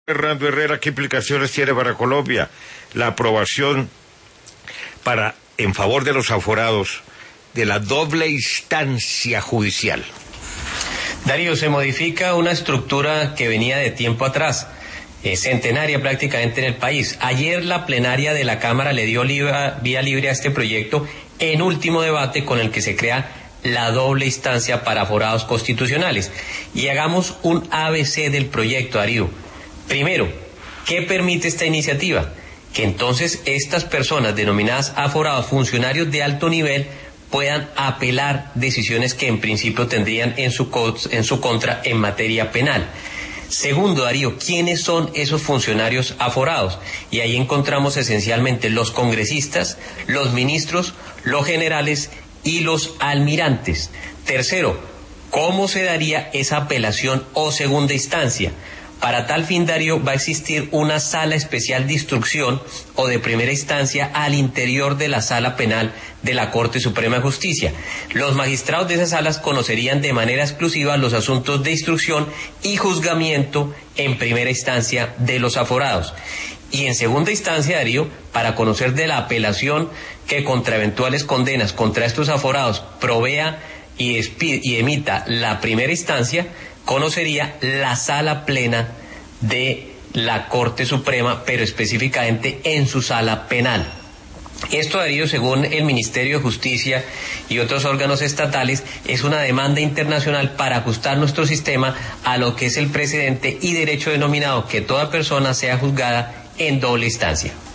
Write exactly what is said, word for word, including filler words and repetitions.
Fernando Herrera, ¿qué implicaciones tiene para Colombia la aprobación para en favor de los aforados de la doble instancia judicial? Darío, se modifica una estructura que venía de tiempo atrás, eh, centenaria prácticamente en el país. Ayer la plenaria de la Cámara le dio liba, vía libre a este proyecto en último debate, con el que se crea la doble instancia para aforados constitucionales. Y hagamos un A B C del proyecto, Darío. Primero, ¿qué permite esta iniciativa? Que entonces estas personas denominadas aforados, funcionarios de alto nivel, puedan apelar decisiones que en principio tendrían en su, en su contra en materia penal. Segundo, Darío, ¿quiénes son esos funcionarios aforados? Y ahí encontramos esencialmente los congresistas, los ministros, los generales y los almirantes. Tercero, ¿cómo se daría esa apelación o segunda instancia? Para tal fin, Darío, va a existir una sala especial de instrucción o de primera instancia al interior de la sala penal de la Corte Suprema de Justicia. Los magistrados de esas salas conocerían de manera exclusiva los asuntos de instrucción y juzgamiento en primera instancia de los aforados. Y en segunda instancia, Darío, para conocer de la apelación que contra eventuales condenas contra estos aforados provea y, y emita la primera instancia, conocería la sala plena de la Corte Suprema, pero específicamente en su sala penal. Esto, Darío, según el Ministerio de Justicia y otros órganos estatales, es una demanda internacional para ajustar nuestro sistema a lo que es el precedente y derecho denominado que toda persona sea juzgada en doble instancia.